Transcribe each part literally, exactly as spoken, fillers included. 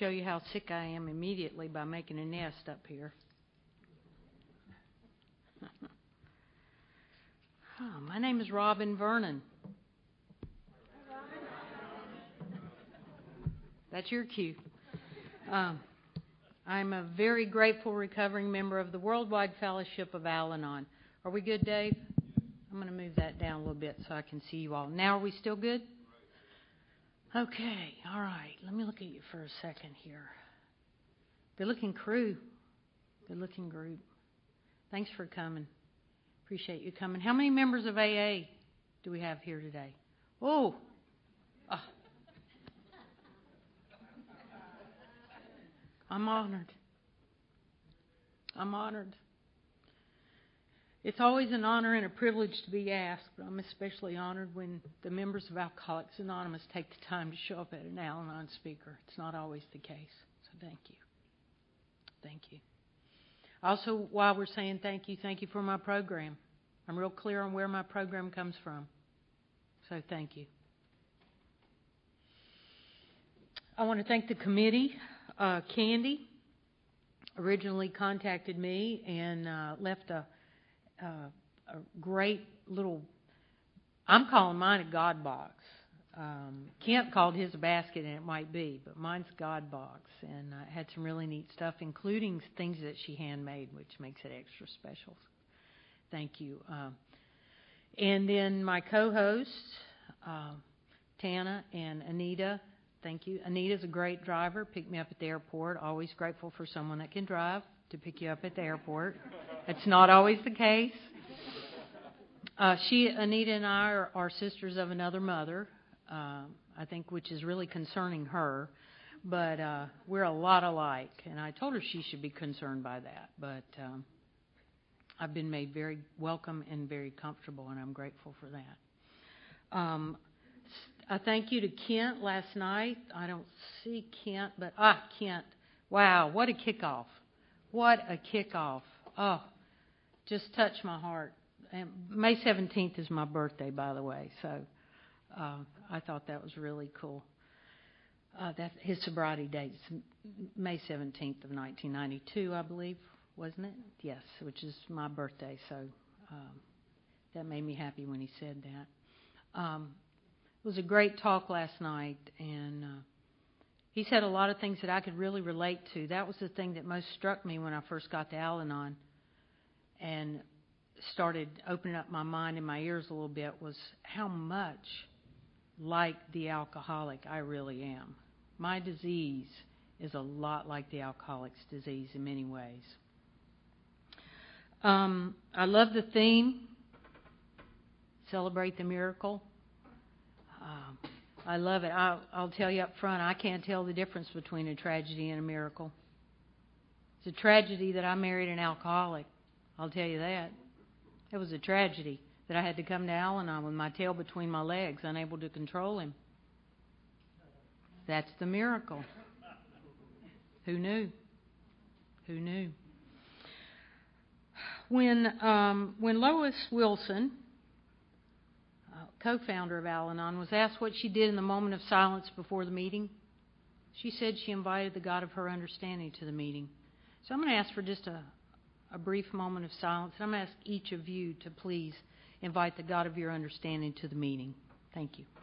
show you how sick I am immediately by making a nest up here. Oh, my name is Robin Vernon. That's your cue. Um, I'm a very grateful recovering member of the Worldwide Fellowship of Al-Anon. Are we good, Dave? I'm going to move that down a little bit so I can see you all. Now, are we still good? Okay, all right. Let me look at you for a second here. Good-looking crew. Good-looking group. Thanks for coming. Appreciate you coming. How many members of A A do we have here today? Oh, oh. I'm honored. I'm honored. It's always an honor and a privilege to be asked, but I'm especially honored when the members of Alcoholics Anonymous take the time to show up at an Al-Anon speaker. It's not always the case, so thank you. Thank you. Also, while we're saying thank you, thank you for my program. I'm real clear on where my program comes from, so thank you. I want to thank the committee. Uh, Candy originally contacted me and uh, left a Uh, a great little, I'm calling mine a God box. Um, Kent called his a basket, and it might be, but mine's a God box. And uh, had some really neat stuff, including things that she handmade, which makes it extra special. Thank you. Uh, and then my co-hosts, uh, Tana and Anita. Thank you. Anita's a great driver. Picked me up at the airport. Always grateful for someone that can drive to pick you up at the airport. It's not always the case. Uh, she, Anita and I are, are sisters of another mother, uh, I think, which is really concerning her. But uh, we're a lot alike, and I told her she should be concerned by that. But um, I've been made very welcome and very comfortable, and I'm grateful for that. Um, I thank you to Kent last night. I don't see Kent, but ah, Kent. Wow, what a kickoff. What a kickoff. Oh, just touched my heart. And May seventeenth is my birthday, by the way, so uh, I thought that was really cool. Uh, that his sobriety date is May seventeenth of nineteen ninety-two, I believe, wasn't it? Yes, which is my birthday, so um, that made me happy when he said that. Um, it was a great talk last night, and uh, he said a lot of things that I could really relate to. That was the thing that most struck me when I first got to Al-Anon and started opening up my mind and my ears a little bit, was how much like the alcoholic I really am. My disease is a lot like the alcoholic's disease in many ways. Um, I love the theme, Celebrate the Miracle. Um, I love it. I'll, I'll tell you up front, I can't tell the difference between a tragedy and a miracle. It's a tragedy that I married an alcoholic. I'll tell you that. It was a tragedy that I had to come to Al-Anon with my tail between my legs, unable to control him. That's the miracle. Who knew? Who knew? When um, when Lois Wilson, uh, co-founder of Al-Anon, was asked what she did in the moment of silence before the meeting, she said she invited the God of her understanding to the meeting. So I'm going to ask for just a, a brief moment of silence, and I'm going to ask each of you to please invite the God of your understanding to the meeting. Thank you.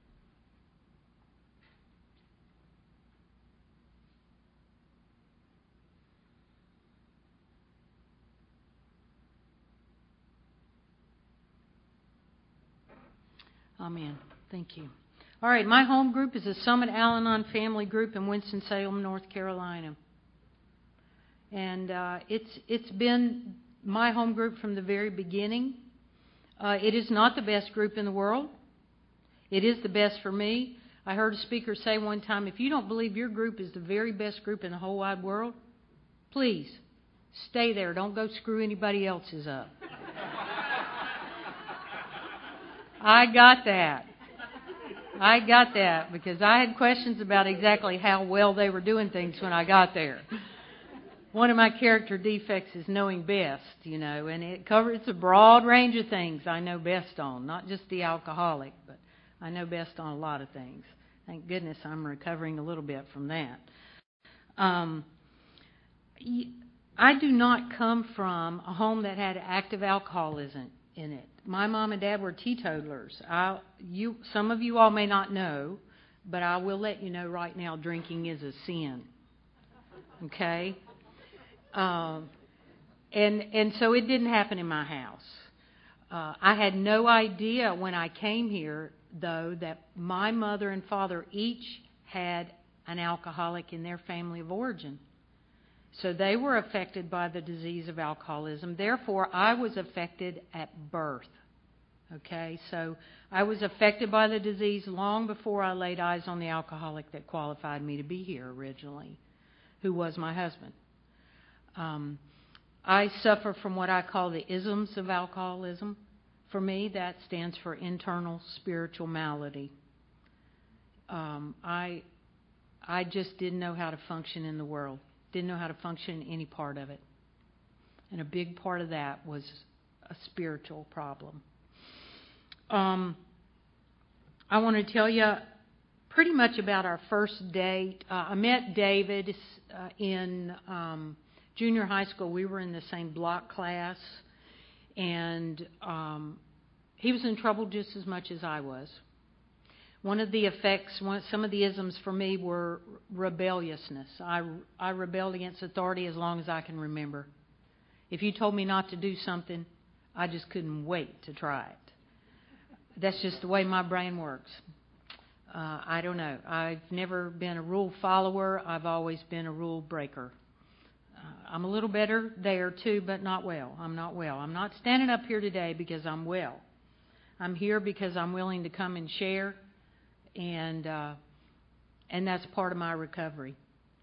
Amen. Thank you. All right, my home group is a Summit Al-Anon family group in Winston-Salem, North Carolina. And uh, it's it's been my home group from the very beginning. Uh, it is not the best group in the world. It is the best for me. I heard a speaker say one time, if you don't believe your group is the very best group in the whole wide world, please stay there. Don't go screw anybody else's up. I got that. I got that because I had questions about exactly how well they were doing things when I got there. One of my character defects is knowing best, you know, and it covers, it's a broad range of things I know best on, not just the alcoholic, but I know best on a lot of things. Thank goodness I'm recovering a little bit from that. Um, I do not come from a home that had active alcoholism in it. My mom and dad were teetotalers. I, you, some of you all may not know, but I will let you know right now, drinking is a sin. Okay? Um, and and so it didn't happen in my house. Uh, I had no idea when I came here, though, that my mother and father each had an alcoholic in their family of origin. So they were affected by the disease of alcoholism. Therefore, I was affected at birth. Okay, so I was affected by the disease long before I laid eyes on the alcoholic that qualified me to be here originally, who was my husband. Um, I suffer from what I call the isms of alcoholism. For me, that stands for internal spiritual malady. Um, I, I just didn't know how to function in the world. Didn't know how to function in any part of it. And a big part of that was a spiritual problem. Um, I want to tell you pretty much about our first date. Uh, I met David uh, in um, junior high school. We were in the same block class, and um, he was in trouble just as much as I was. One of the effects, one, some of the isms for me were rebelliousness. I, I rebelled against authority as long as I can remember. If you told me not to do something, I just couldn't wait to try it. That's just the way my brain works. Uh, I don't know. I've never been a rule follower. I've always been a rule breaker. Uh, I'm a little better there too, but not well. I'm not well. I'm not standing up here today because I'm well. I'm here because I'm willing to come and share. And uh, and that's part of my recovery.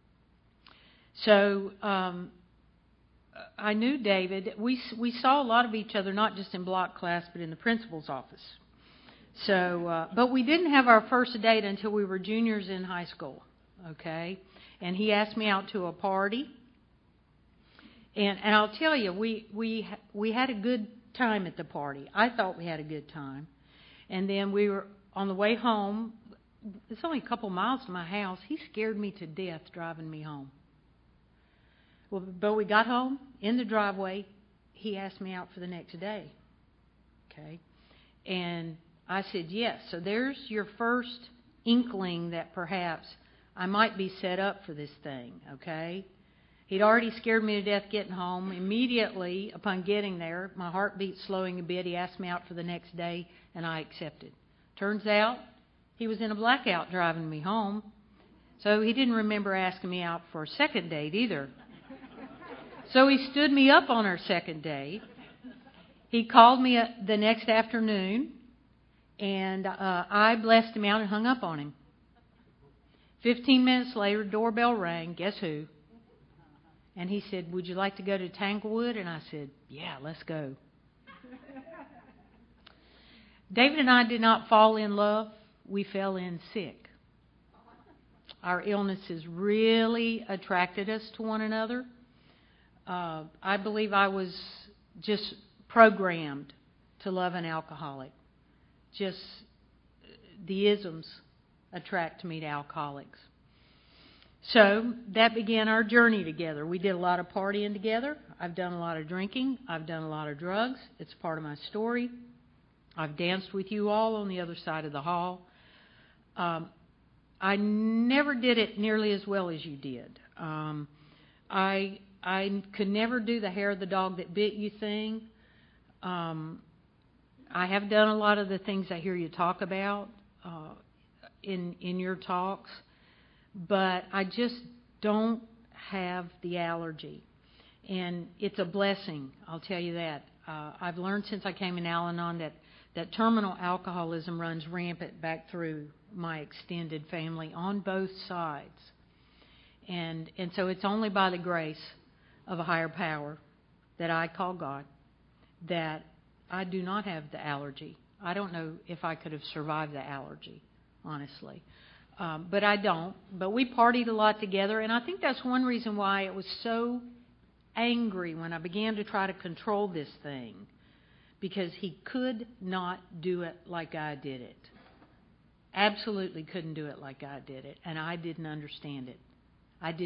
So um, I knew David. We we saw a lot of each other, not just in block class, but in the principal's office. So, uh, but we didn't have our first date until we were juniors in high school. Okay, and he asked me out to a party. And and I'll tell you, we we we had a good time at the party. I thought we had a good time. And then we were on the way home. It's only a couple miles to my house. He scared me to death driving me home. Well, but we got home in the driveway. He asked me out for the next day. Okay, and I said yes. So there's your first inkling that perhaps I might be set up for this thing. Okay. He'd already scared me to death getting home. Immediately upon getting there, my heartbeat slowing a bit, he asked me out for the next day, and I accepted. Turns out he was in a blackout driving me home, so he didn't remember asking me out for a second date either. So he stood me up on our second date. He called me the next afternoon, and uh, I blessed him out and hung up on him. Fifteen minutes later, doorbell rang. Guess who? And he said, "Would you like to go to Tanglewood?" And I said, "Yeah, let's go." David and I did not fall in love. We fell in sick. Our illnesses really attracted us to one another. Uh, I believe I was just programmed to love an alcoholic. Just the isms attract me to alcoholics. So that began our journey together. We did a lot of partying together. I've done a lot of drinking. I've done a lot of drugs. It's part of my story. I've danced with you all on the other side of the hall. Um, I never did it nearly as well as you did. Um, I I could never do the hair of the dog that bit you thing. Um, I have done a lot of the things I hear you talk about uh, in in your talks. But I just don't have the allergy. And it's a blessing, I'll tell you that. Uh, I've learned since I came in Al-Anon that, that terminal alcoholism runs rampant back through my extended family on both sides. And, and so it's only by the grace of a higher power that I call God that I do not have the allergy. I don't know if I could have survived the allergy, honestly. Um, but I don't. But we partied a lot together, and I think that's one reason why it was so angry when I began to try to control this thing, because he could not do it like I did it. Absolutely couldn't do it like I did it, and I didn't understand it. I didn't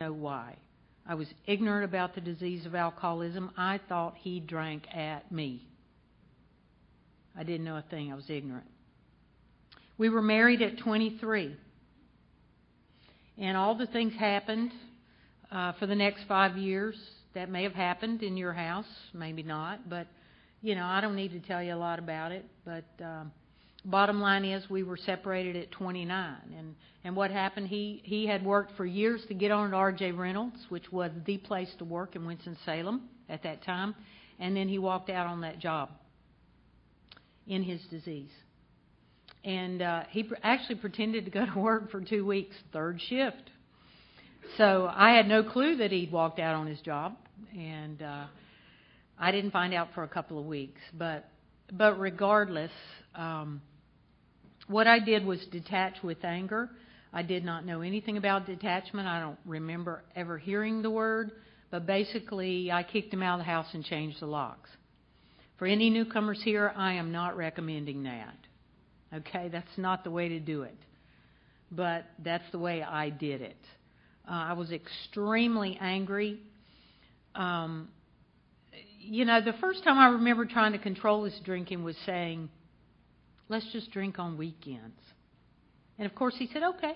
know why. I was ignorant about the disease of alcoholism. I thought he drank at me. I didn't know a thing. I was ignorant. We were married at twenty-three. And all the things happened uh, for the next five years. That may have happened in your house, maybe not. But, you know, I don't need to tell you a lot about it. But um, bottom line is we were separated at twenty-nine. And, and what happened, he, he had worked for years to get on at R J Reynolds, which was the place to work in Winston-Salem at that time. And then he walked out on that job in his disease. And uh, he pr- actually pretended to go to work for two weeks, third shift. So I had no clue that he'd walked out on his job, and uh, I didn't find out for a couple of weeks. But but regardless, um, what I did was detach with anger. I did not know anything about detachment. I don't remember ever hearing the word. But basically, I kicked him out of the house and changed the locks. For any newcomers here, I am not recommending that. Okay, that's not the way to do it. But that's the way I did it. Uh, I was extremely angry. Um, you know, the first time I remember trying to control his drinking was saying, let's just drink on weekends. And of course he said, okay.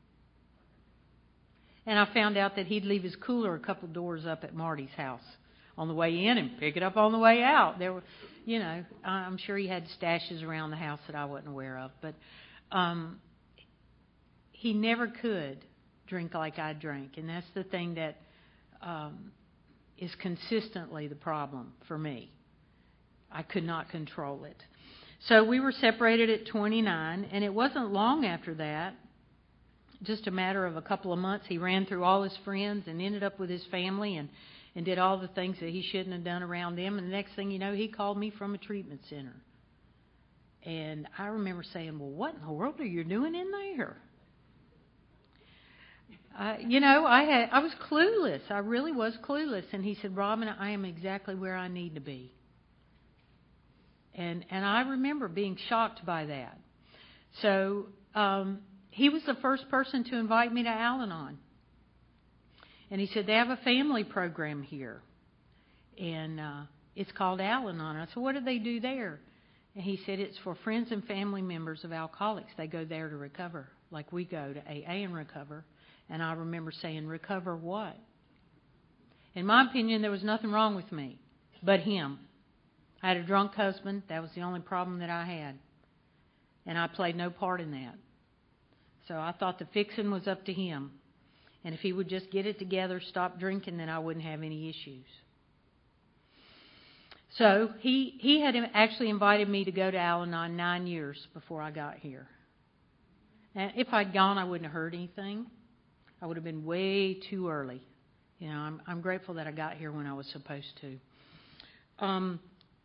And I found out that he'd leave his cooler a couple doors up at Marty's house on the way in and pick it up on the way out. There were, you know, I'm sure he had stashes around the house that I wasn't aware of. But um, he never could drink like I drank. And that's the thing that um, is consistently the problem for me. I could not control it. So we were separated at twenty-nine, and it wasn't long after that, just a matter of a couple of months, he ran through all his friends and ended up with his family and and did all the things that he shouldn't have done around them. And the next thing you know, he called me from a treatment center. And I remember saying, well, what in the world are you doing in there? Uh, you know, I had I was clueless. I really was clueless. And he said, Robin, I am exactly where I need to be. And and I remember being shocked by that. So um, he was the first person to invite me to Al-Anon. And he said, they have a family program here. And uh, it's called Al-Anon. I said, what do they do there? And he said, it's for friends and family members of alcoholics. They go there to recover, like we go to A A and recover. And I remember saying, recover what? In my opinion, there was nothing wrong with me but him. I had a drunk husband. That was the only problem that I had. And I played no part in that. So I thought the fixing was up to him. And if he would just get it together, stop drinking, then I wouldn't have any issues. So he, he had actually invited me to go to Al-Anon nine years before I got here. And if I'd gone, I wouldn't have heard anything. I would have been way too early. You know, I'm, I'm grateful that I got here when I was supposed to. Um,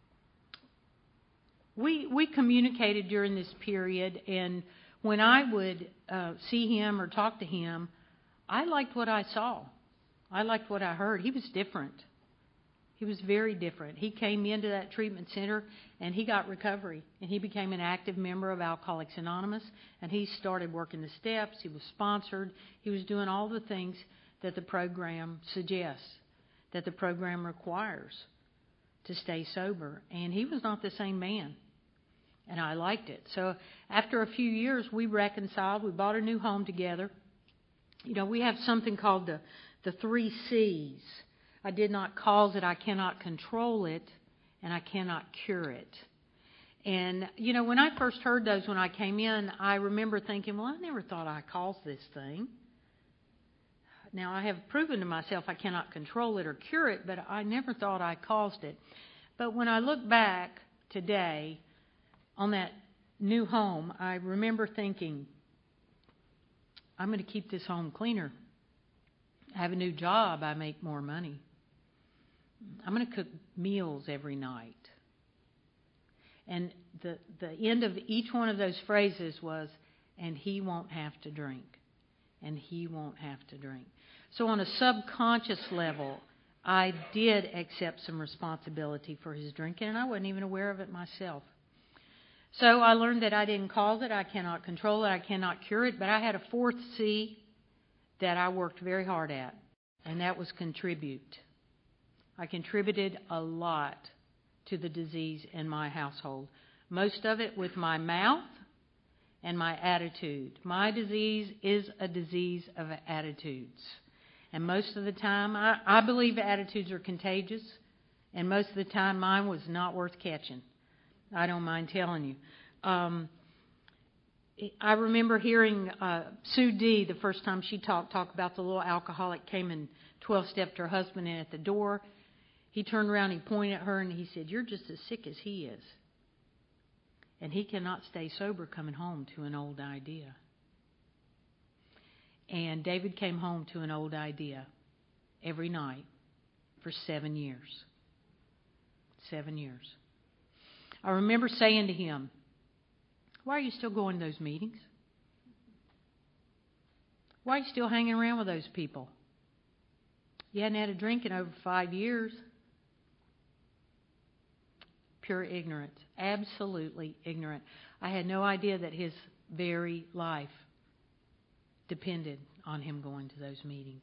we we communicated during this period, and when I would uh, see him or talk to him, I liked what I saw. I liked what I heard. He was different. He was very different. He came into that treatment center and he got recovery. And he became an active member of Alcoholics Anonymous. And he started working the steps. He was sponsored. He was doing all the things that the program suggests, that the program requires to stay sober. And he was not the same man. And I liked it. So after a few years, we reconciled. We bought a new home together. You know, we have something called the, the three C's. I did not cause it, I cannot control it, and I cannot cure it. And, you know, when I first heard those when I came in, I remember thinking, well, I never thought I caused this thing. Now, I have proven to myself I cannot control it or cure it, but I never thought I caused it. But when I look back today on that new home, I remember thinking, I'm going to keep this home cleaner. I have a new job. I make more money. I'm going to cook meals every night. And the, the end of each one of those phrases was, and he won't have to drink. And he won't have to drink. So on a subconscious level, I did accept some responsibility for his drinking, and I wasn't even aware of it myself. So I learned that I didn't cause it, I cannot control it, I cannot cure it, but I had a fourth C that I worked very hard at, and that was contribute. I contributed a lot to the disease in my household. Most of it with my mouth and my attitude. My disease is a disease of attitudes. And most of the time, I, I believe attitudes are contagious. And most of the time, mine was not worth catching. I don't mind telling you. Um, I remember hearing uh, Sue D, the first time she talked, talk about the little alcoholic came and twelve-stepped her husband in at the door. He turned around, he pointed at her, and he said, "You're just as sick as he is." And he cannot stay sober coming home to an old idea. And David came home to an old idea every night for seven years. Seven years. I remember saying to him, "Why are you still going to those meetings? Why are you still hanging around with those people? You hadn't had a drink in over five years." Pure ignorance. Absolutely ignorant. I had no idea that his very life depended on him going to those meetings.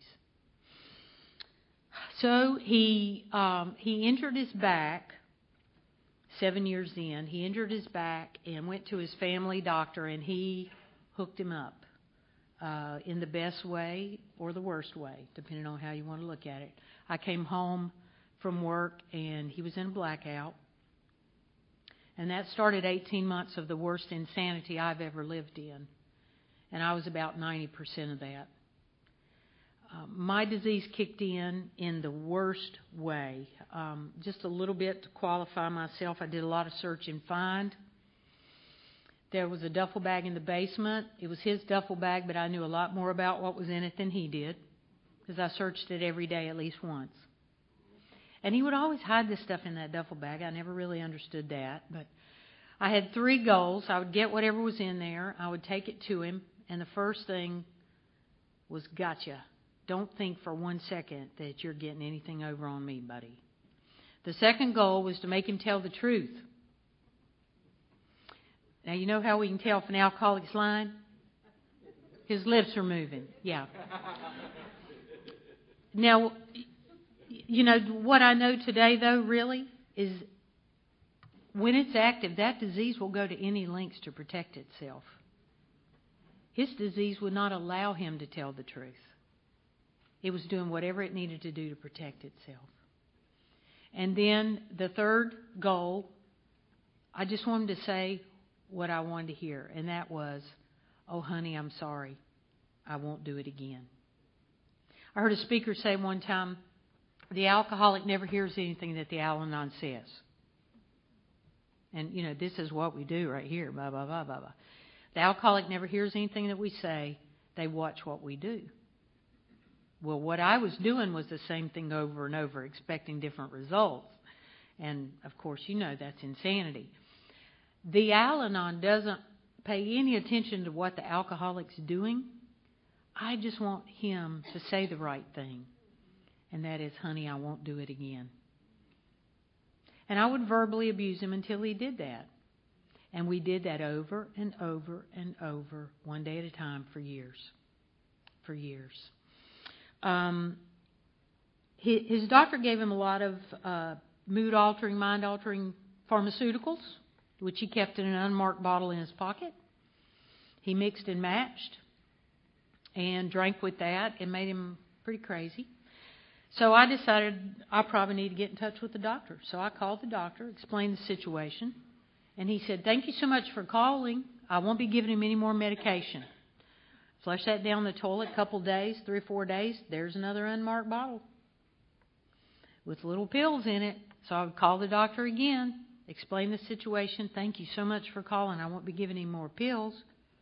So he um, he injured his back seven years in. He injured his back and went to his family doctor, and he hooked him up uh, in the best way or the worst way, depending on how you want to look at it. I came home from work, and he was in a blackout. And that started eighteen months of the worst insanity I've ever lived in. And I was about ninety percent of that. Uh, my disease kicked in in the worst way. Um, just a little bit to qualify myself. I did a lot of search and find. There was a duffel bag in the basement. It was his duffel bag, but I knew a lot more about what was in it than he did, because I searched it every day at least once. And he would always hide this stuff in that duffel bag. I never really understood that. But I had three goals. I would get whatever was in there. I would take it to him. And the first thing was, "Gotcha. Don't think for one second that you're getting anything over on me, buddy." The second goal was to make him tell the truth. Now, you know how we can tell if an alcoholic's lying? His lips are moving. Yeah. Now, you know, what I know today, though, really, is when it's active, that disease will go to any lengths to protect itself. His disease would not allow him to tell the truth. It was doing whatever it needed to do to protect itself. And then the third goal, I just wanted to say what I wanted to hear, and that was, "Oh, honey, I'm sorry. I won't do it again." I heard a speaker say one time, the alcoholic never hears anything that the Al-Anon says. And, you know, this is what we do right here, blah, blah, blah, blah, blah. The alcoholic never hears anything that we say. They watch what we do. Well, what I was doing was the same thing over and over, expecting different results. And, of course, you know that's insanity. The Al-Anon doesn't pay any attention to what the alcoholic's doing. I just want him to say the right thing. And that is, "Honey, I won't do it again." And I would verbally abuse him until he did that. And we did that over and over and over, one day at a time, for years. For years. Um, his, his doctor gave him a lot of uh, mood-altering, mind-altering pharmaceuticals, which he kept in an unmarked bottle in his pocket. He mixed and matched and drank with that. It made him pretty crazy. So I decided I probably need to get in touch with the doctor. So I called the doctor, explained the situation, and he said, "Thank you so much for calling. I won't be giving him any more medication." Flush that down the toilet a couple days, three or four days, there's another unmarked bottle with little pills in it. So I would call the doctor again, explain the situation. "Thank you so much for calling. I won't be giving him more pills."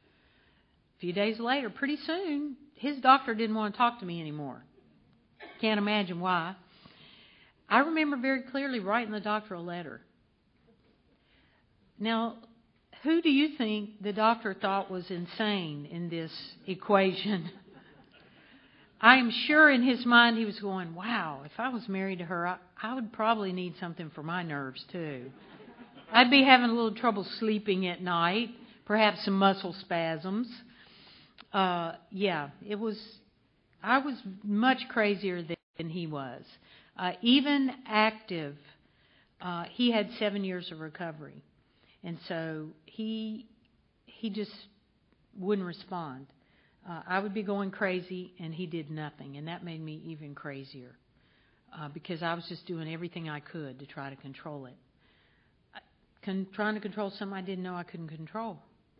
A few days later, pretty soon, his doctor didn't want to talk to me anymore. Can't imagine why. I remember very clearly writing the doctor a letter. Now, who do you think the doctor thought was insane in this equation? I am sure in his mind he was going, "Wow, if I was married to her, I, I would probably need something for my nerves too. I'd be having a little trouble sleeping at night, perhaps some muscle spasms." Uh, yeah, it was I was much crazier than he was. Uh, even active, uh, he had seven years of recovery. And so he he just wouldn't respond. Uh, I would be going crazy, and he did nothing. And that made me even crazier uh, because I was just doing everything I could to try to control it. Con- trying to control something I didn't know I couldn't control.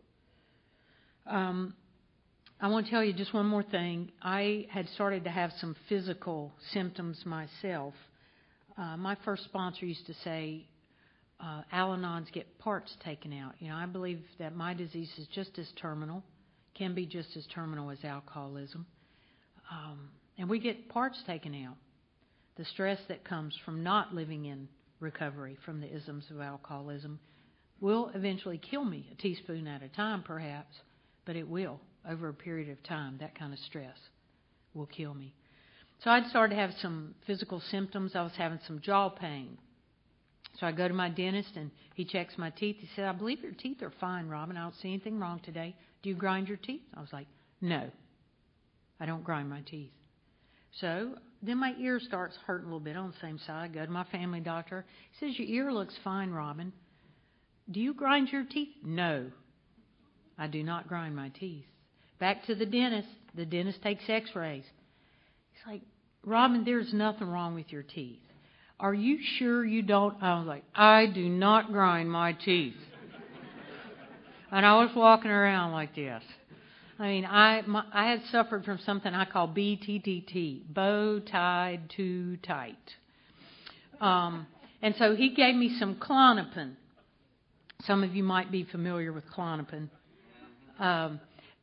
Um, I want to tell you just one more thing. I had started to have some physical symptoms myself. Uh, my first sponsor used to say, uh, Al-Anons get parts taken out. You know, I believe that my disease is just as terminal, can be just as terminal as alcoholism. Um, and we get parts taken out. The stress that comes from not living in recovery from the isms of alcoholism will eventually kill me, a teaspoon at a time perhaps, but it will. Over a period of time, that kind of stress will kill me. So I'd started to have some physical symptoms. I was having some jaw pain. So I go to my dentist, and he checks my teeth. He said, I believe your teeth are fine, Robin. I don't see anything wrong today. Do you grind your teeth? I was like, no, I don't grind my teeth. So then my ear starts hurting a little bit on the same side. I go to my family doctor. He says, your ear looks fine, Robin. Do you grind your teeth? No, I do not grind my teeth. Back to the dentist. The dentist takes x-rays. He's like, Robin, there's nothing wrong with your teeth. Are you sure you don't? I was like, I do not grind my teeth. And I was walking around like this. I mean, I my, I had suffered from something I call B T T T, bow tied too tight. Um, and so he gave me some Klonopin. Some of you might be familiar with Klonopin. Um,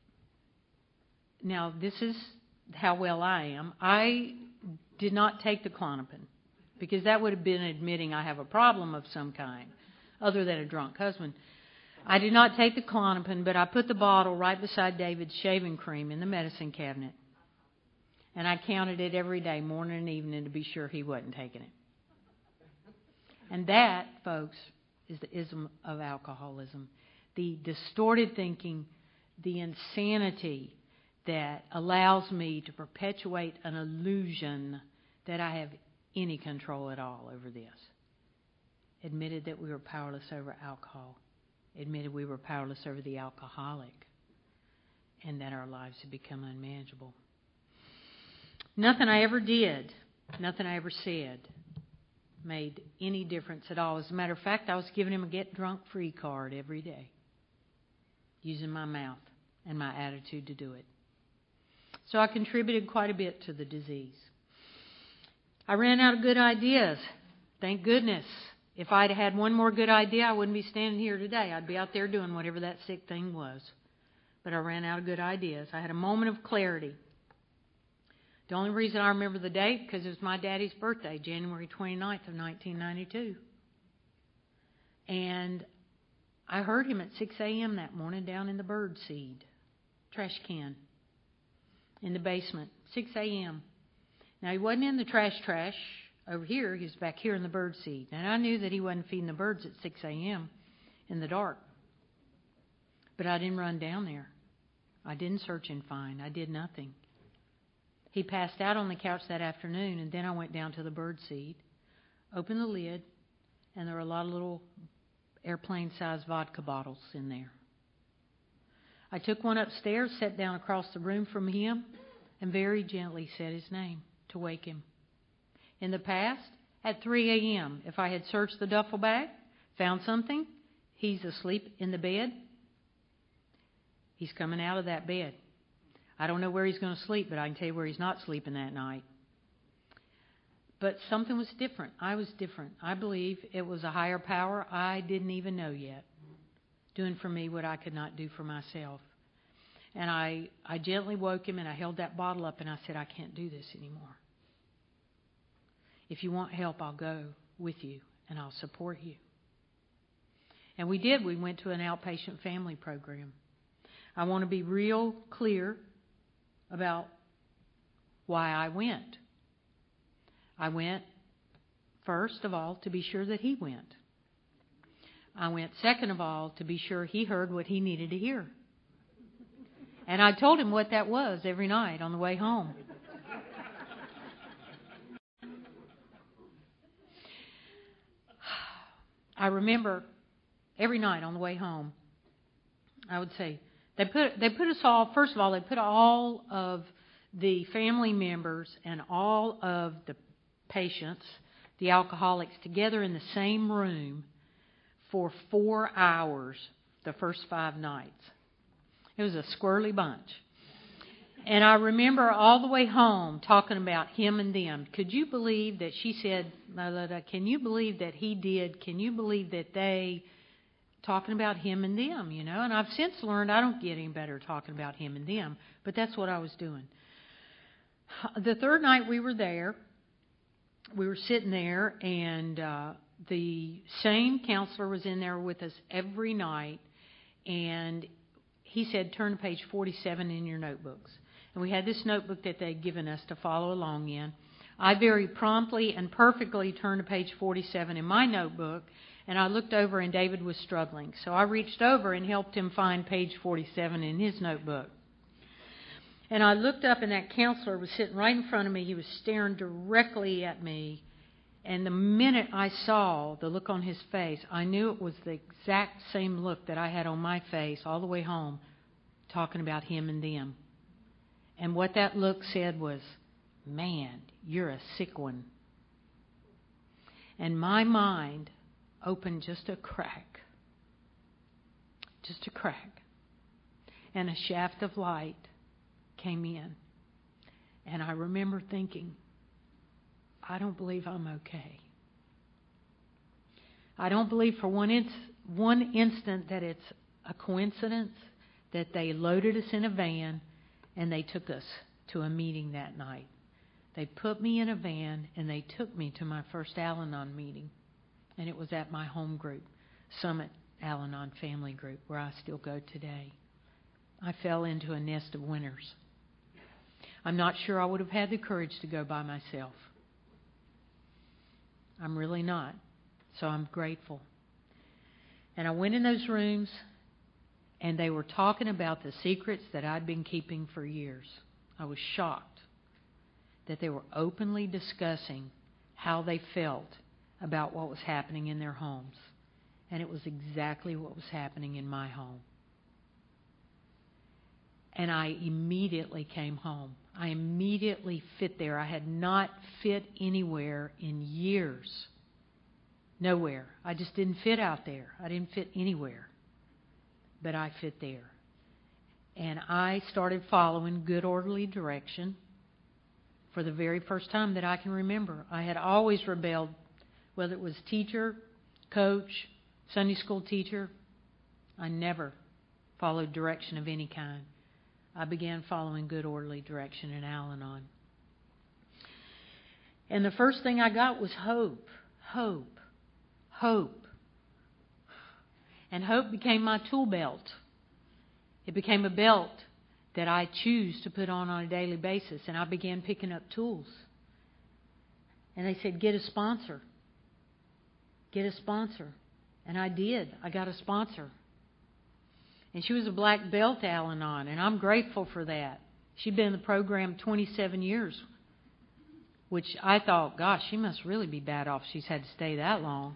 now, this is how well I am. I did not take the Klonopin because that would have been admitting I have a problem of some kind other than a drunk husband. I did not take the Klonopin, but I put the bottle right beside David's shaving cream in the medicine cabinet. And I counted it every day, morning and evening, to be sure he wasn't taking it. And that, folks, is the ism of alcoholism. The distorted thinking, the insanity that allows me to perpetuate an illusion that I have any control at all over this. Admitted that we were powerless over alcohol. Admitted we were powerless over the alcoholic. And that our lives had become unmanageable. Nothing I ever did, nothing I ever said made any difference at all. As a matter of fact, I was giving him a get drunk free card every day. Using my mouth and my attitude to do it. So I contributed quite a bit to the disease. I ran out of good ideas. Thank goodness. If I'd had one more good idea, I wouldn't be standing here today. I'd be out there doing whatever that sick thing was. But I ran out of good ideas. I had a moment of clarity. The only reason I remember the date, because it was my daddy's birthday, January twenty-ninth of nineteen ninety-two. And I heard him at six a.m. that morning down in the birdseed trash can in the basement, six a.m. Now, he wasn't in the trash trash over here. He was back here in the birdseed. And I knew that he wasn't feeding the birds at six a.m. in the dark. But I didn't run down there. I didn't search and find. I did nothing. He passed out on the couch that afternoon, and then I went down to the birdseed, opened the lid, and there were a lot of little airplane-sized vodka bottles in there. I took one upstairs, sat down across the room from him, and very gently said his name to wake him. In the past, at three a.m., if I had searched the duffel bag, found something, he's asleep in the bed. He's coming out of that bed. I don't know where he's going to sleep, but I can tell you where he's not sleeping that night. But something was different. I was different. I believe it was a higher power I didn't even know yet, doing for me what I could not do for myself. And I, I gently woke him, and I held that bottle up, and I said, I can't do this anymore. If you want help, I'll go with you, and I'll support you. And we did. We went to an outpatient family program. I want to be real clear about why I went. I went, first of all, to be sure that he went. I went, second of all, to be sure he heard what he needed to hear. And I told him what that was every night on the way home. I remember every night on the way home, I would say, they put they put us all, first of all, they put all of the family members and all of the patients, the alcoholics, together in the same room for four hours the first five nights. It was a squirrely bunch. And I remember all the way home talking about him and them. Could you believe that she said, can you believe that he did? Can you believe that they... Talking about him and them, you know. And I've since learned I don't get any better talking about him and them. But that's what I was doing. The third night we were there, we were sitting there, and uh, the same counselor was in there with us every night. And he said, turn to page forty-seven in your notebooks. And we had this notebook that they'd given us to follow along in. I very promptly and perfectly turned to page forty-seven in my notebook. And I looked over, and David was struggling. So I reached over and helped him find page forty-seven in his notebook. And I looked up, and that counselor was sitting right in front of me. He was staring directly at me. And the minute I saw the look on his face, I knew it was the exact same look that I had on my face all the way home, talking about him and them. And what that look said was, man, you're a sick one. And my mind opened just a crack, just a crack, and a shaft of light came in. And I remember thinking, I don't believe I'm okay. I don't believe for one, inst- one instant that it's a coincidence that they loaded us in a van and they took us to a meeting that night. They put me in a van and they took me to my first Al-Anon meeting. And it was at my home group, Summit Al-Anon Family Group, where I still go today. I fell into a nest of winners. I'm not sure I would have had the courage to go by myself. I'm really not. So I'm grateful. And I went in those rooms, and they were talking about the secrets that I'd been keeping for years. I was shocked that they were openly discussing how they felt about what was happening in their homes. And it was exactly what was happening in my home. And I immediately came home. I immediately fit there. I had not fit anywhere in years. Nowhere. I just didn't fit out there. I didn't fit anywhere. But I fit there. And I started following good, orderly direction for the very first time that I can remember. I had always rebelled, whether it was teacher, coach, Sunday school teacher. I never followed direction of any kind. I began following good, orderly direction in Al-Anon. And the first thing I got was hope, hope, hope. And hope became my tool belt. It became a belt that I choose to put on on a daily basis. And I began picking up tools. And they said, get a sponsor. Get a sponsor. And I did. I got a sponsor. And she was a black belt Al-Anon, and I'm grateful for that. She'd been in the program twenty-seven years, which I thought, gosh, she must really be bad off. She's had to stay that long.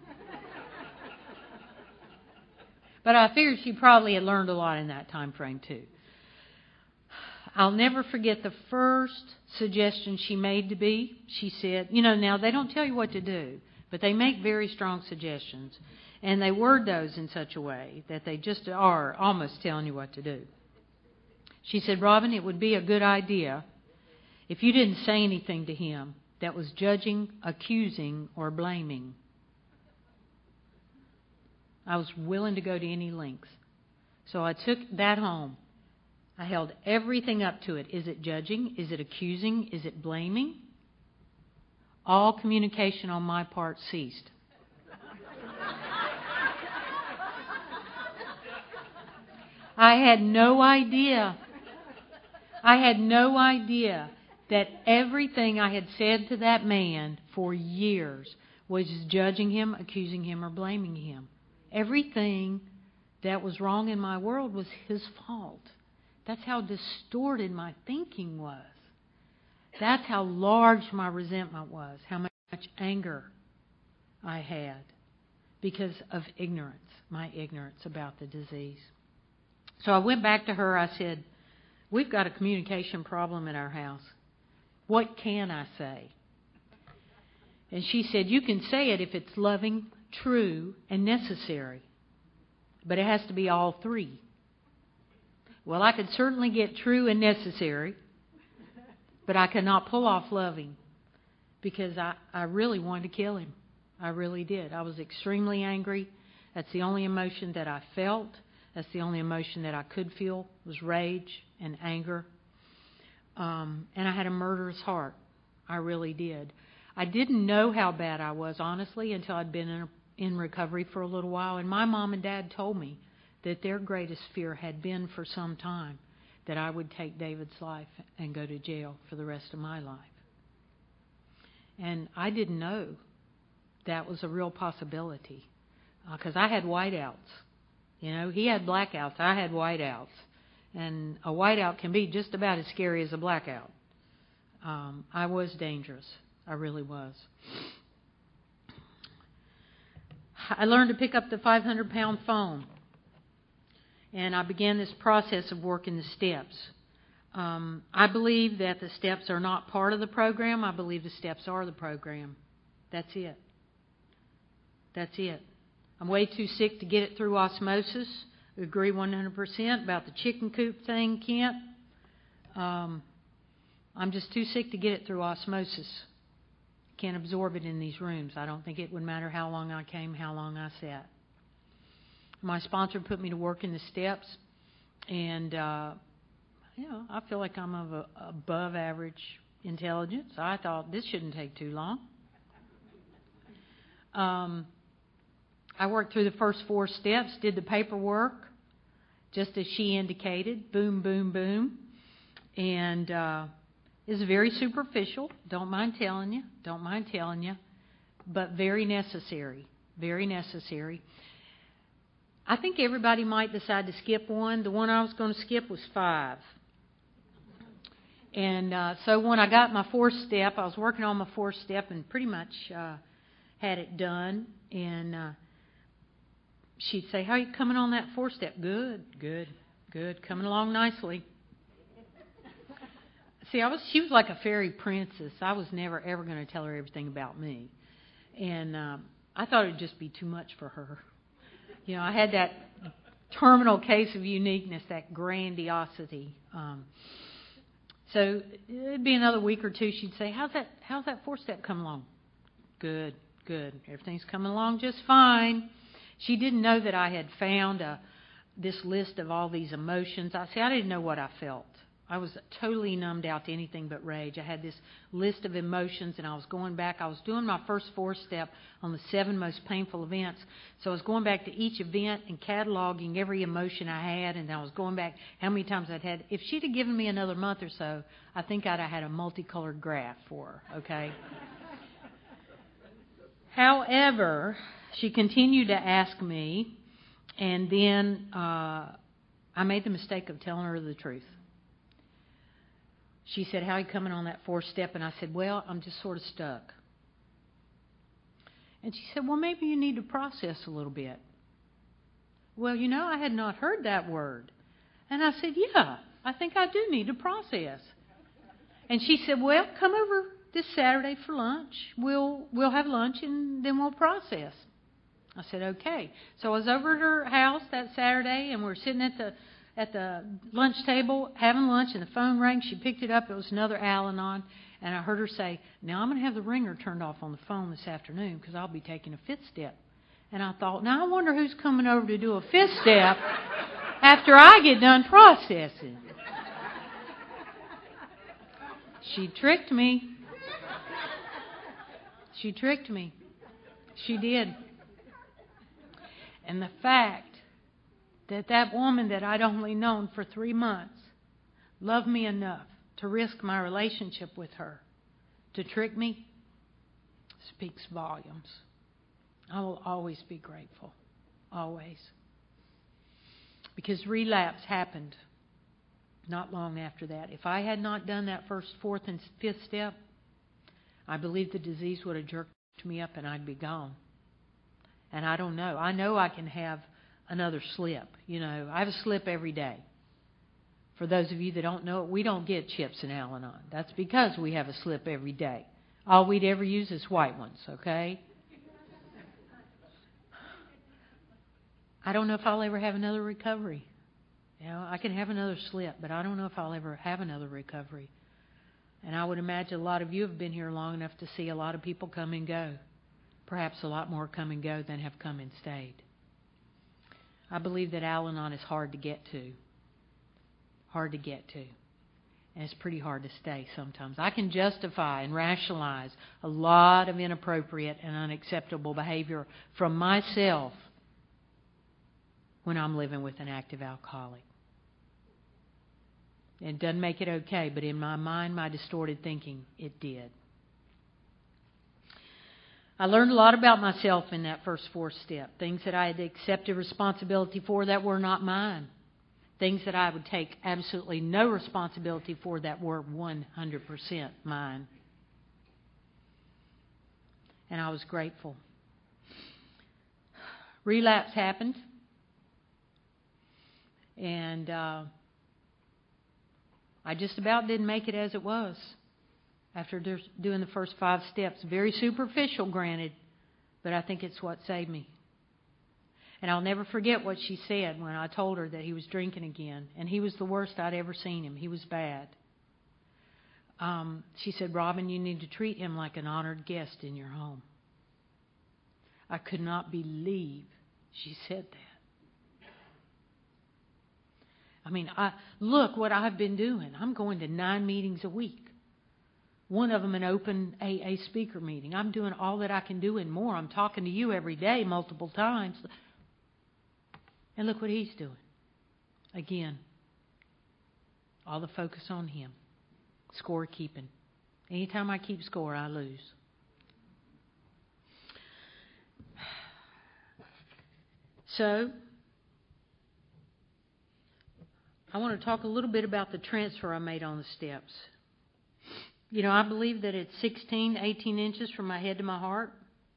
But I figured she probably had learned a lot in that time frame, too. I'll never forget the first suggestion she made to me. She said, you know, now they don't tell you what to do, but they make very strong suggestions. And they word those in such a way that they just are almost telling you what to do. She said, Robin, it would be a good idea if you didn't say anything to him that was judging, accusing, or blaming. I was willing to go to any lengths. So I took that home. I held everything up to it. Is it judging? Is it accusing? Is it blaming? All communication on my part ceased. I had no idea. I had no idea that everything I had said to that man for years was judging him, accusing him, or blaming him. Everything that was wrong in my world was his fault. That's how distorted my thinking was. That's how large my resentment was, how much anger I had. because of ignorance, my ignorance about the disease. So I went back to her. I said, we've got a communication problem in our house. What can I say? And she said, you can say it if it's loving, true, and necessary. But it has to be all three. Well, I could certainly get true and necessary, but I could not pull off loving because I, I really wanted to kill him. I really did. I was extremely angry. That's the only emotion that I felt. That's the only emotion that I could feel was rage and anger. Um, and I had a murderous heart. I really did. I didn't know how bad I was, honestly, until I'd been in, in recovery for a little while. And my mom and dad told me that their greatest fear had been for some time that I would take David's life and go to jail for the rest of my life. And I didn't know that was a real possibility because uh, I had whiteouts. You know, he had blackouts. I had whiteouts. And a whiteout can be just about as scary as a blackout. Um, I was dangerous. I really was. I learned to pick up the five hundred pound phone. And I began this process of working the steps. Um, I believe that the steps are not part of the program. I believe the steps are the program. That's it. That's it. I'm way too sick to get it through osmosis. I agree one hundred percent about the chicken coop thing, Kent. Um, I'm just too sick to get it through osmosis. Can't absorb it in these rooms. I don't think it would matter how long I came, how long I sat. My sponsor put me to work in the steps, and uh, you know, I feel like I'm of a, above average intelligence. I thought this shouldn't take too long. Um, I worked through the first four steps, did the paperwork, just as she indicated, boom, boom, boom, and uh, it's very superficial. Don't mind telling you, don't mind telling you, but very necessary, very necessary. I think everybody might decide to skip one. The one I was going to skip was five. And uh, so when I got my fourth step, I was working on my fourth step and pretty much uh, had it done. And uh, she'd say, how are you coming on that fourth step? Good, good, good. Coming along nicely. See, I was she was like a fairy princess. I was never, ever going to tell her everything about me. And um, I thought it would just be too much for her. You know, I had that terminal case of uniqueness, that grandiosity. Um, so it'd be another week or two. She'd say, "How's that? How's that fourth step come along?" Good, good. Everything's coming along just fine. She didn't know that I had found a, this list of all these emotions. I see. I didn't know what I felt. I was totally numbed out to anything but rage. I had this list of emotions, and I was going back. I was doing my first four step on the seven most painful events. So I was going back to each event and cataloging every emotion I had, and I was going back how many times I'd had. If she'd have given me another month or so, I think I'd have had a multicolored graph for her, okay? However, she continued to ask me, and then uh, I made the mistake of telling her the truth. She said, how are you coming on that fourth step? And I said, well, I'm just sort of stuck. And she said, well, maybe you need to process a little bit. Well, you know, I had not heard that word. And I said, yeah, I think I do need to process. And she said, well, come over this Saturday for lunch. We'll we'll have lunch and then we'll process. I said, okay. So I was over at her house that Saturday, and we were sitting at the at the lunch table having lunch, and the phone rang. She picked it up. It was another Al-Anon, and I heard her say, now I'm going to have the ringer turned off on the phone this afternoon because I'll be taking a fifth step. And I thought, now I wonder who's coming over to do a fifth step after I get done processing. She tricked me. She tricked me. She did. And the fact that that woman that I'd only known for three months loved me enough to risk my relationship with her to trick me speaks volumes. I will always be grateful. Always. Because relapse happened not long after that. If I had not done that first, fourth, and fifth step, I believe the disease would have jerked me up and I'd be gone. And I don't know. I know I can have another slip. You know, I have a slip every day. For those of you that don't know it, we don't get chips in Al-Anon. That's because we have a slip every day. All we'd ever use is white ones, okay? I don't know if I'll ever have another recovery. You know, I can have another slip, but I don't know if I'll ever have another recovery. And I would imagine a lot of you have been here long enough to see a lot of people come and go. Perhaps a lot more come and go than have come and stayed. I believe that Al-Anon is hard to get to. Hard to get to. And it's pretty hard to stay sometimes. I can justify and rationalize a lot of inappropriate and unacceptable behavior from myself when I'm living with an active alcoholic. It doesn't make it okay, but in my mind, my distorted thinking, it did. I learned a lot about myself in that first fourth step. Things that I had accepted responsibility for that were not mine. Things that I would take absolutely no responsibility for that were one hundred percent mine. And I was grateful. Relapse happened. And uh, I just about didn't make it as it was after doing the first five steps. Very superficial, granted, but I think it's what saved me. And I'll never forget what she said when I told her that he was drinking again. And he was the worst I'd ever seen him. He was bad. Um, she said, Robin, you need to treat him like an honored guest in your home. I could not believe she said that. I mean, I, look what I've been doing. I'm going to nine meetings a week. One of them an open A A speaker meeting. I'm doing all that I can do and more. I'm talking to you every day, multiple times. And look what he's doing. Again, all the focus on him. Score keeping. Anytime I keep score, I lose. So, I want to talk a little bit about the transfer I made on the steps. You know, I believe that it's sixteen, eighteen inches from my head to my heart.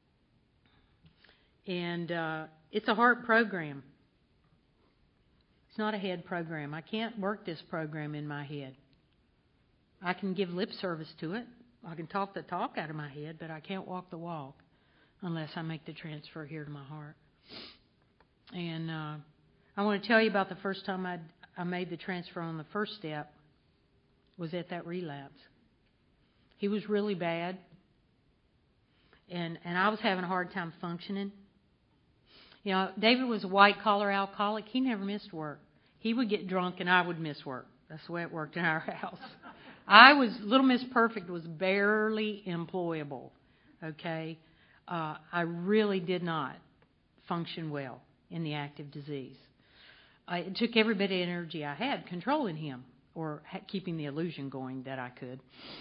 And uh, it's a heart program. It's not a head program. I can't work this program in my head. I can give lip service to it. I can talk the talk out of my head, but I can't walk the walk unless I make the transfer here to my heart. And uh, I want to tell you about the first time I I made the transfer on the first step was at that relapse. He was really bad, and and I was having a hard time functioning. You know, David was a white-collar alcoholic. He never missed work. He would get drunk, and I would miss work. That's the way it worked in our house. I was, Little Miss Perfect was barely employable, okay? Uh, I really did not function well in the active disease. I, it took every bit of energy I had controlling him or ha- keeping the illusion going that I could.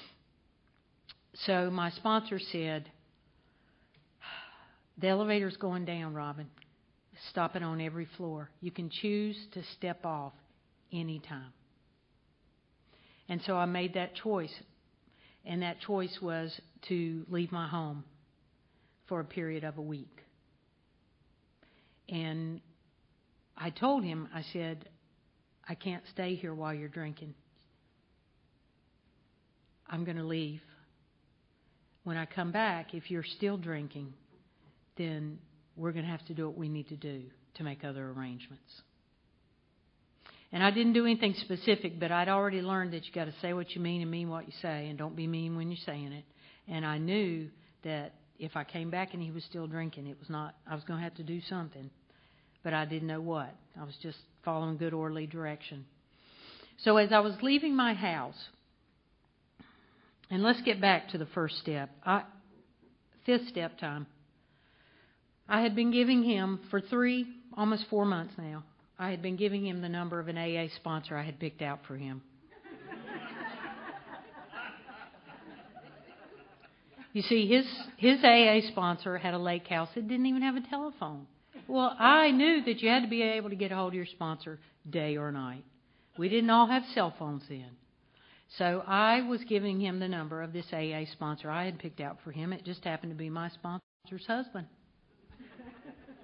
So my sponsor said, the elevator's going down, Robin. Stop it on every floor. You can choose to step off anytime. And so I made that choice. And that choice was to leave my home for a period of a week. And I told him, I said, I can't stay here while you're drinking. I'm going to leave. When I come back, if you're still drinking, then we're going to have to do what we need to do to make other arrangements. And I didn't do anything specific, but I'd already learned that you got to say what you mean and mean what you say, and don't be mean when you're saying it. And I knew that if I came back and he was still drinking, it was not, I was going to have to do something. But I didn't know what. I was just following good orderly direction. So as I was leaving my house, and let's get back to the first step. I, fifth step time. I had been giving him for three, almost four months now, I had been giving him the number of an A A sponsor I had picked out for him. You see, his his A A sponsor had a lake house that didn't even have a telephone. Well, I knew that you had to be able to get a hold of your sponsor day or night. We didn't all have cell phones then. So I was giving him the number of this A A sponsor I had picked out for him. It just happened to be my sponsor's husband.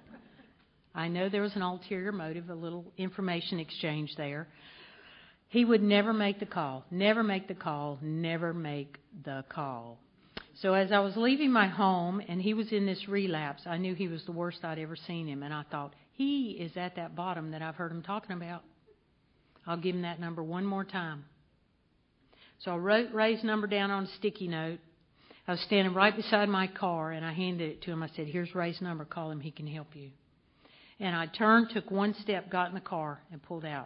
I know there was an ulterior motive, a little information exchange there. He would never make the call, never make the call, never make the call. So as I was leaving my home and he was in this relapse, I knew he was the worst I'd ever seen him. And I thought, he is at that bottom that I've heard him talking about. I'll give him that number one more time. So I wrote Ray's number down on a sticky note. I was standing right beside my car, and I handed it to him. I said, here's Ray's number. Call him. He can help you. And I turned, took one step, got in the car, and pulled out.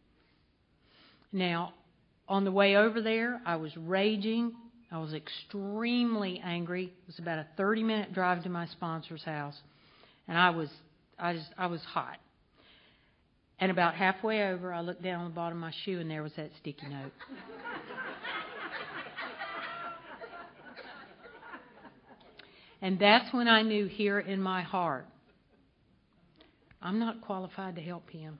Now, on the way over there, I was raging. I was extremely angry. It was about a thirty-minute drive to my sponsor's house, and I was, I just, I was hot. And about halfway over, I looked down on the bottom of my shoe, and there was that sticky note. And that's when I knew here in my heart, I'm not qualified to help him.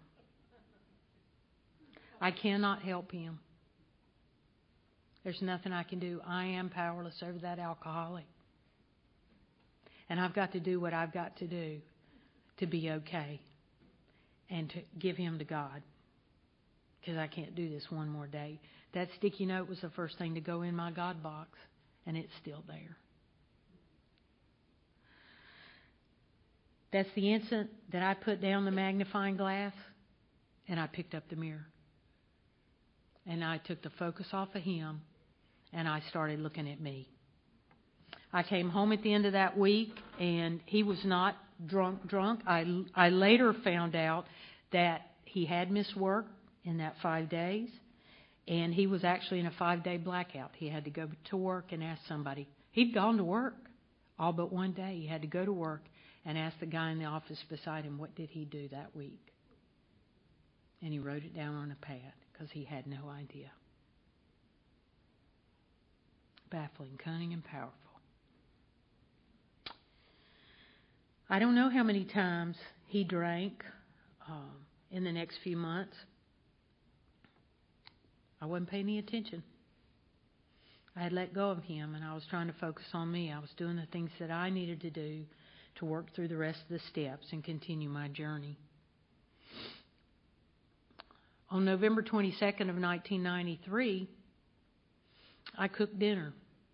I cannot help him. There's nothing I can do. I am powerless over that alcoholic. And I've got to do what I've got to do to be okay and to give him to God, because I can't do this one more day. That sticky note was the first thing to go in my God box, and it's still there. That's the instant that I put down the magnifying glass and I picked up the mirror. And I took the focus off of him and I started looking at me. I came home at the end of that week and he was not drunk, drunk. I, I later found out that he had missed work in that five days and he was actually in a five-day blackout. He had to go to work and ask somebody. He'd gone to work all but one day. He had to go to work and asked the guy in the office beside him, what did he do that week? And he wrote it down on a pad because he had no idea. Baffling, cunning, and powerful. I don't know how many times he drank um, in the next few months. I wasn't paying any attention. I had let go of him and I was trying to focus on me. I was doing the things that I needed to do to work through the rest of the steps and continue my journey. On November twenty-second of nineteen ninety-three, I cooked dinner.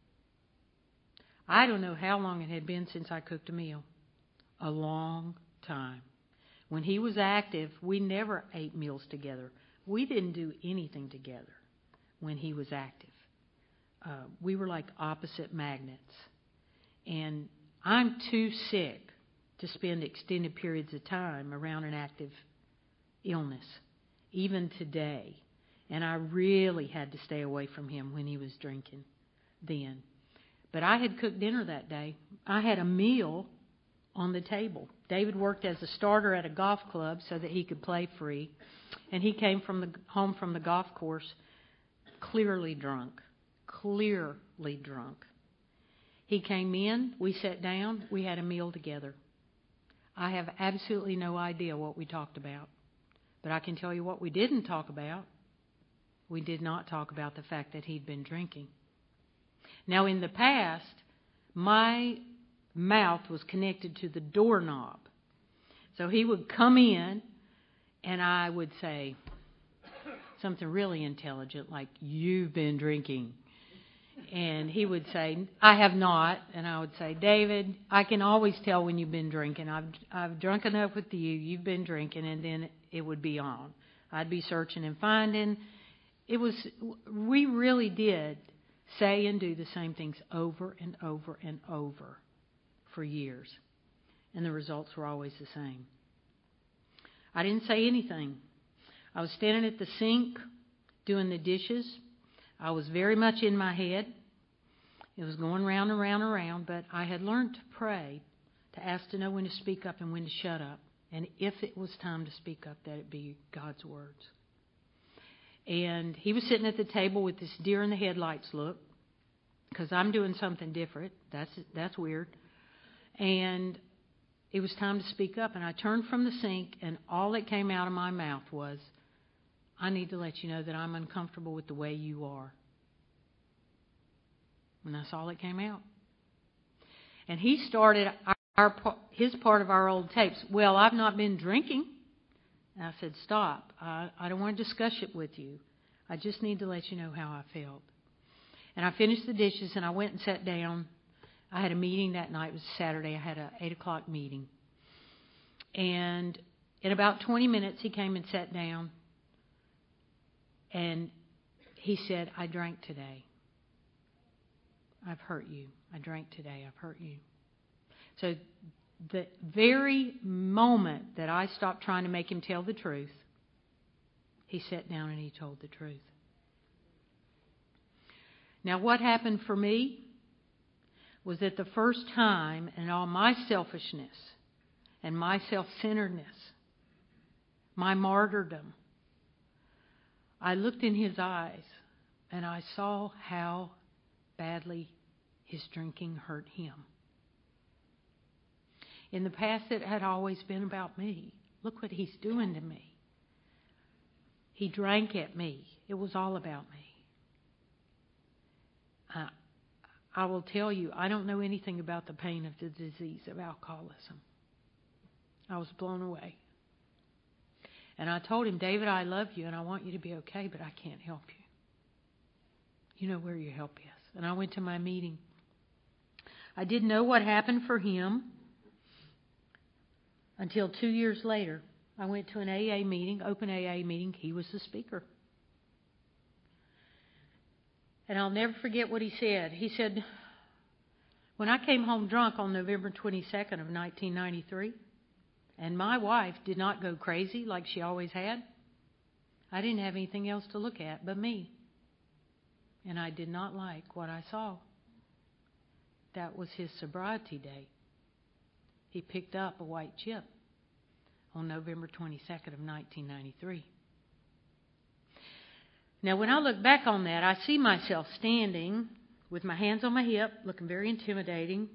I don't know how long it had been since I cooked a meal. A long time. When he was active, we never ate meals together. We didn't do anything together when he was active. Uh, we were like opposite magnets. And I'm too sick to spend extended periods of time around an active illness, even today. And I really had to stay away from him when he was drinking then. But I had cooked dinner that day. I had a meal on the table. David worked as a starter at a golf club so that he could play free. And he came from the home from the golf course clearly drunk, clearly drunk. He came in, we sat down, we had a meal together. I have absolutely no idea what we talked about. But I can tell you what we didn't talk about. We did not talk about the fact that he'd been drinking. Now, in the past, my mouth was connected to the doorknob. So he would come in and I would say something really intelligent like, "You've been drinking." And he would say, "I have not." And I would say, "David, I can always tell when you've been drinking. I've I've drunk enough with you. You've been drinking." And then it would be on. I'd be searching and finding. It was, we really did say and do the same things over and over and over for years. And the results were always the same. I didn't say anything. I was standing at the sink doing the dishes. I was very much in my head. It was going round and round and round, but I had learned to pray, to ask to know when to speak up and when to shut up. And if it was time to speak up, that it be God's words. And he was sitting at the table with this deer in the headlights look, because I'm doing something different. That's that's weird. And it was time to speak up. And I turned from the sink, and all that came out of my mouth was, "I need to let you know that I'm uncomfortable with the way you are." And that's all that came out. And he started... our his part of our old tapes. Well, I've not been drinking. And I said, stop. I, I don't want to discuss it with you. I just need to let you know how I felt. And I finished the dishes, and I went and sat down. I had a meeting that night. It was Saturday. I had an eight o'clock meeting. And in about twenty minutes, he came and sat down. And he said, I drank today. I've hurt you. I drank today. I've hurt you. So the very moment that I stopped trying to make him tell the truth, he sat down and he told the truth. Now, what happened for me was that the first time in all my selfishness and my self-centeredness, my martyrdom, I looked in his eyes and I saw how badly his drinking hurt him. In the past, it had always been about me. Look what he's doing to me. He drank at me. It was all about me. Uh, I will tell you, I don't know anything about the pain of the disease of alcoholism. I was blown away. And I told him, David, I love you and I want you to be okay, but I can't help you. You know where your help is. And I went to my meeting. I didn't know what happened for him until two years later. I went to an A A meeting, open A A meeting. He was the speaker. And I'll never forget what he said. He said, when I came home drunk on November twenty-second of nineteen ninety-three, and my wife did not go crazy like she always had, I didn't have anything else to look at but me. And I did not like what I saw. That was his sobriety date. He picked up a white chip on November twenty-second of nineteen ninety-three. Now, when I look back on that, I see myself standing with my hands on my hip, looking very intimidating.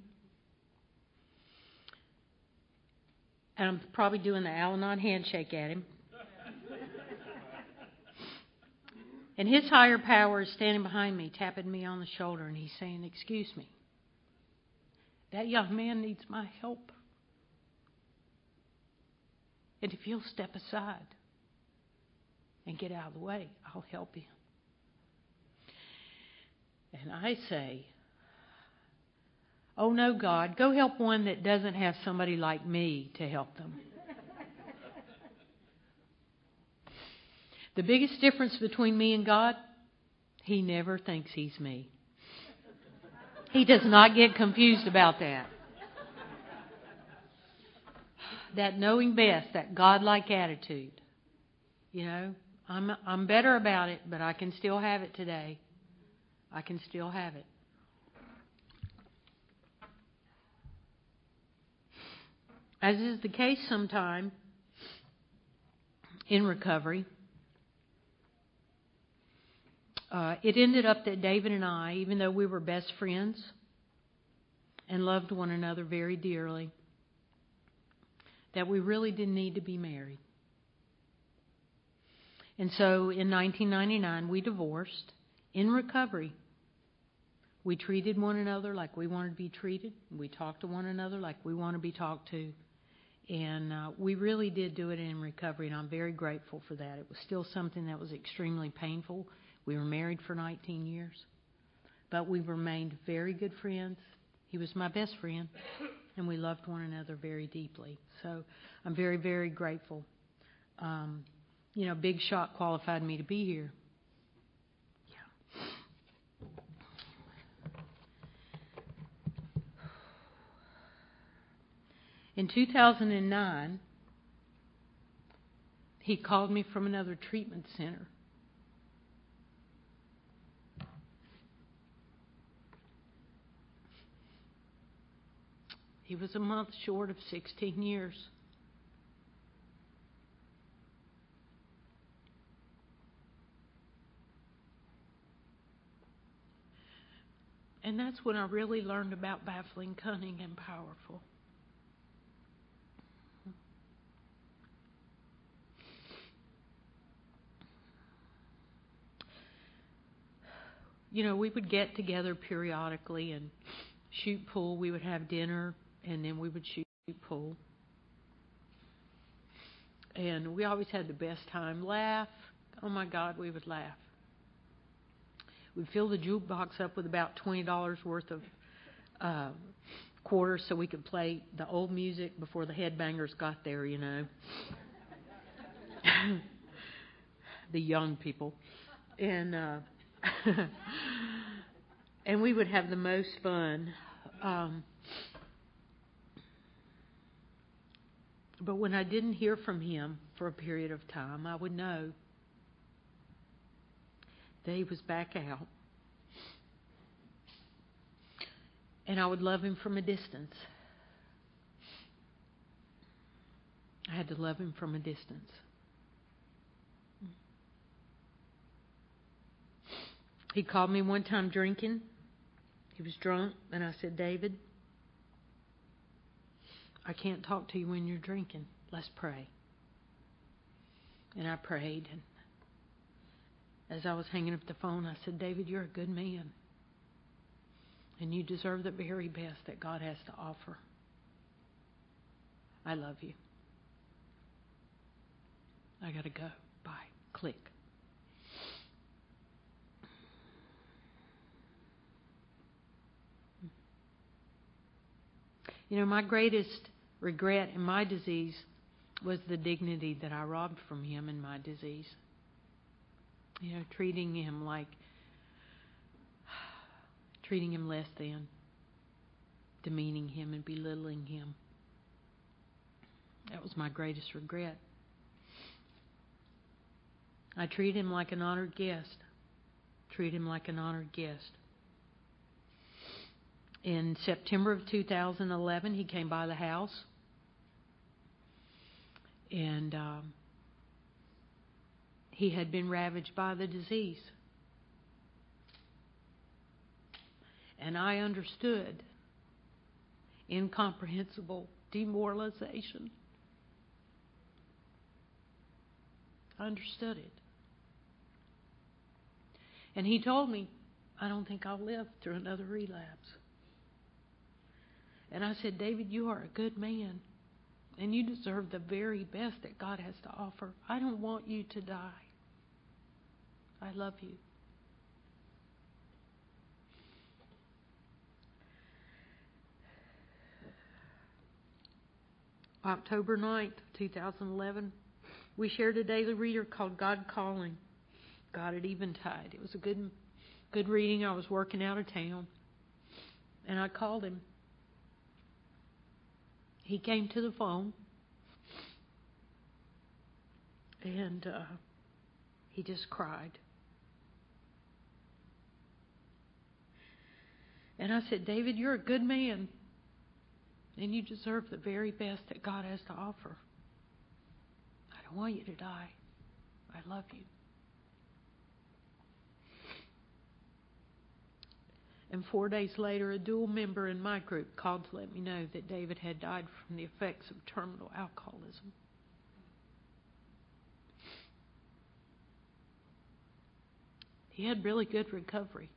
And I'm probably doing the Al-Anon handshake at him. And his higher power is standing behind me, tapping me on the shoulder, and he's saying, excuse me, that young man needs my help. And if you'll step aside and get out of the way, I'll help you. And I say, oh no, God, go help one that doesn't have somebody like me to help them. The biggest difference between me and God, He never thinks He's me. He does not get confused about that. That knowing best, that God-like attitude. You know, I'm I'm better about it, but I can still have it today. I can still have it. As is the case sometime in recovery, uh, it ended up that David and I, even though we were best friends and loved one another very dearly, that we really didn't need to be married. And so in nineteen ninety-nine, we divorced in recovery. We treated one another like we wanted to be treated. We talked to one another like we want to be talked to. And uh, we really did do it in recovery, and I'm very grateful for that. It was still something that was extremely painful. We were married for nineteen years, but we remained very good friends. He was my best friend, and we loved one another very deeply. So I'm very, very grateful. Um, you know, Big Shot qualified me to be here. In two thousand nine, he called me from another treatment center. He was a month short of sixteen years. And that's when I really learned about baffling, cunning, and powerful. You know, we would get together periodically and shoot pool. We would have dinner and then we would shoot pool. And we always had the best time. Laugh. Oh, my God, we would laugh. We'd fill the jukebox up with about twenty dollars worth of uh, quarters so we could play the old music before the headbangers got there, you know. The young people. And uh, and we would have the most fun. Um, but when I didn't hear from him for a period of time, I would know that he was back out. And I would love him from a distance. I had to love him from a distance. He called me one time drinking. He was drunk, and I said, David, I can't talk to you when you're drinking. Let's pray. And I prayed, and as I was hanging up the phone, I said, David, you're a good man, and you deserve the very best that God has to offer. I love you. I got to go. Bye. Click. You know, my greatest regret in my disease was the dignity that I robbed from him in my disease. You know, treating him like, treating him less than, demeaning him and belittling him. That was my greatest regret. I treat him like an honored guest. Treat him like an honored guest. In September of two thousand eleven, he came by the house, and um, he had been ravaged by the disease. And I understood incomprehensible demoralization. I understood it. And he told me, I don't think I'll live through another relapse. And I said, David, you are a good man, and you deserve the very best that God has to offer. I don't want you to die. I love you. October ninth, two thousand eleven, we shared a daily reader called God Calling. God at Eventide. It was a good, good reading. I was working out of town, and I called him. He came to the phone, and uh, he just cried. And I said, David, you're a good man, and you deserve the very best that God has to offer. I don't want you to die. I love you. And four days later, a dual member in my group called to let me know that David had died from the effects of terminal alcoholism. He had really good recovery.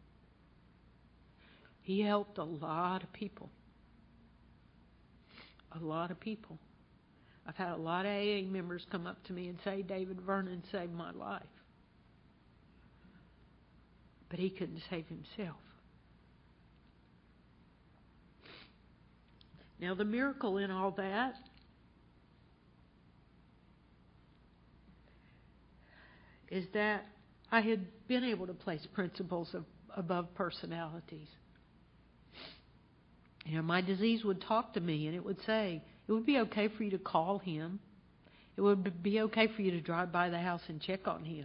He helped a lot of people. A lot of people. I've had a lot of A A members come up to me and say, David Vernon saved my life. But he couldn't save himself. Now, the miracle in all that is that I had been able to place principles of, above personalities. You know, my disease would talk to me, and it would say, it would be okay for you to call him. It would be okay for you to drive by the house and check on him.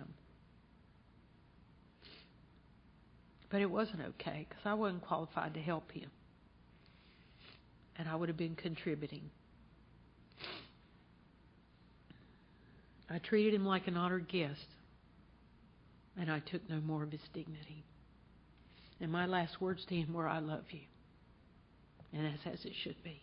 But it wasn't okay, because I wasn't qualified to help him. And I would have been contributing. I treated him like an honored guest, and I took no more of his dignity. And my last words to him were, I love you. And that's as it should be.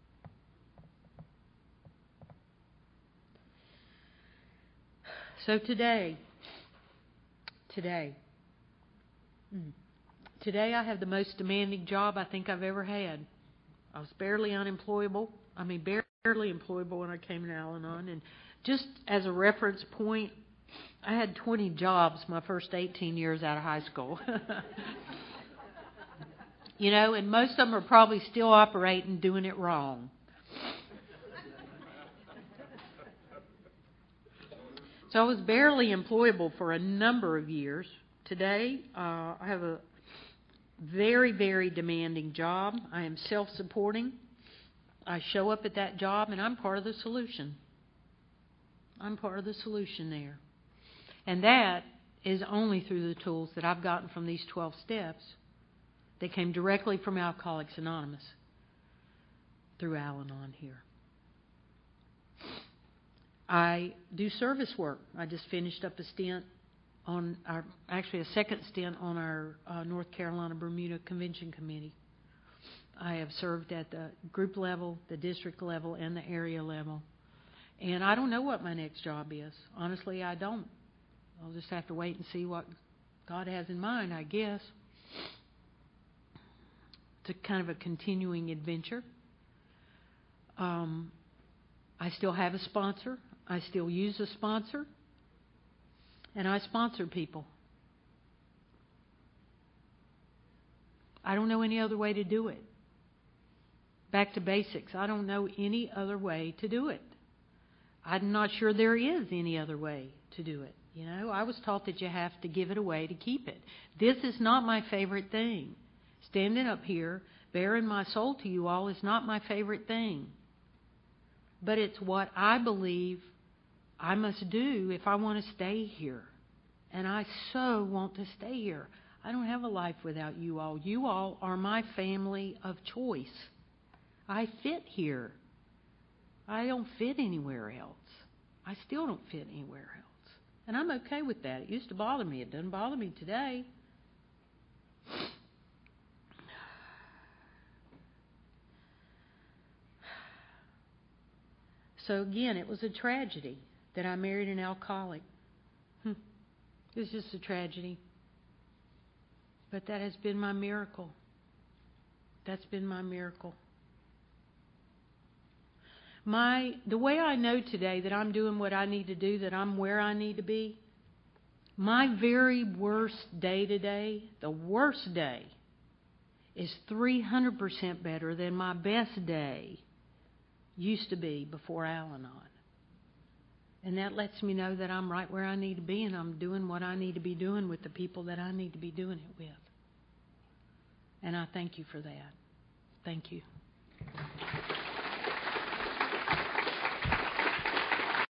So today, today, today I have the most demanding job I think I've ever had. I was barely unemployable. I mean, barely employable when I came to Al-Anon. And just as a reference point, I had twenty jobs my first eighteen years out of high school. You know, and most of them are probably still operating, doing it wrong. So I was barely employable for a number of years. Today, uh, I have a very, very demanding job. I am self-supporting. I show up at that job, and I'm part of the solution. I'm part of the solution there. And that is only through the tools that I've gotten from these twelve steps that came directly from Alcoholics Anonymous through Al-Anon here. I do service work. I just finished up a stint on our, actually a second stint on our uh, North Carolina Bermuda Convention Committee. I have served at the group level, the district level, and the area level. And I don't know what my next job is. Honestly, I don't. I'll just have to wait and see what God has in mind, I guess. It's a kind of a continuing adventure. Um, I still have a sponsor. I still use a sponsor. And I sponsor people. I don't know any other way to do it. Back to basics. I don't know any other way to do it. I'm not sure there is any other way to do it. You know, I was taught that you have to give it away to keep it. This is not my favorite thing. Standing up here, bearing my soul to you all is not my favorite thing. But it's what I believe I must do if I want to stay here. And I so want to stay here. I don't have a life without you all. You all are my family of choice. I fit here. I don't fit anywhere else. I still don't fit anywhere else. And I'm okay with that. It used to bother me. It doesn't bother me today. So again, it was a tragedy that I married an alcoholic. Hmm. It was just a tragedy. But that has been my miracle. That's been my miracle. My the way I know today that I'm doing what I need to do, that I'm where I need to be, my very worst day today, the worst day, is three hundred percent better than my best day used to be before Al-Anon. And that lets me know that I'm right where I need to be and I'm doing what I need to be doing with the people that I need to be doing it with. And I thank you for that. Thank you.